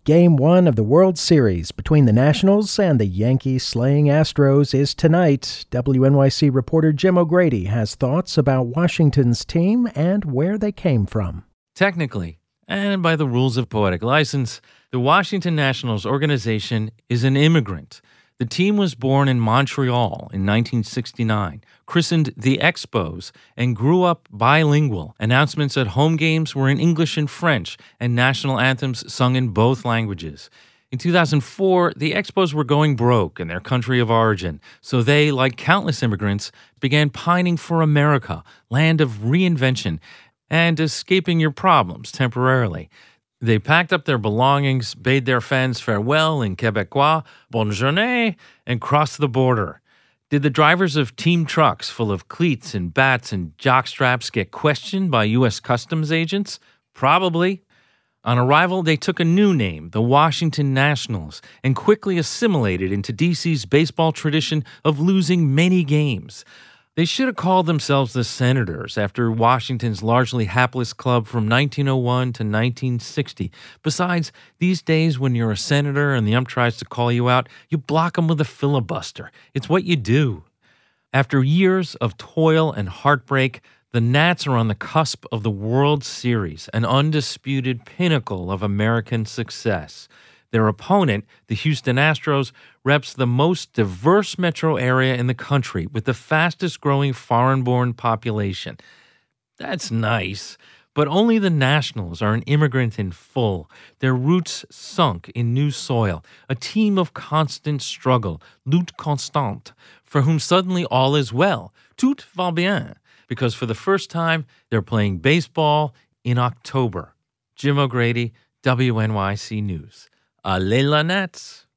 Game 1 of the World Series between the Nationals and the Yankee-slaying Astros is tonight. WNYC reporter Jim O'Grady has thoughts about Washington's team and where they came from. Technically, and by the rules of poetic license, the Washington Nationals organization is an immigrant. The team was born in Montreal in 1969, christened the Expos, and grew up bilingual. Announcements at home games were in English and French, and national anthems sung in both languages. In 2004, the Expos were going broke in their country of origin, so they, like countless immigrants, began pining for America, land of reinvention, and escaping your problems temporarily. They packed up their belongings, bade their fans farewell in Quebecois, bonne journée, and crossed the border. Did the drivers of team trucks full of cleats and bats and jockstraps get questioned by U.S. customs agents? Probably. On arrival, they took a new name, the Washington Nationals, and quickly assimilated into D.C.'s baseball tradition of losing many games. They should have called themselves the Senators after Washington's largely hapless club from 1901 to 1960. Besides, these days when you're a senator and the ump tries to call you out, you block them with a filibuster. It's what you do. After years of toil and heartbreak, the Nats are on the cusp of the World Series, an undisputed pinnacle of American success. Their opponent, the Houston Astros, reps the most diverse metro area in the country with the fastest-growing foreign-born population. That's nice, but only the Nationals are an immigrant in full, their roots sunk in new soil, a team of constant struggle, lutte constante, for whom suddenly all is well, tout va bien, because for the first time, they're playing baseball in October. Jim O'Grady, WNYC News. Allez la Nats!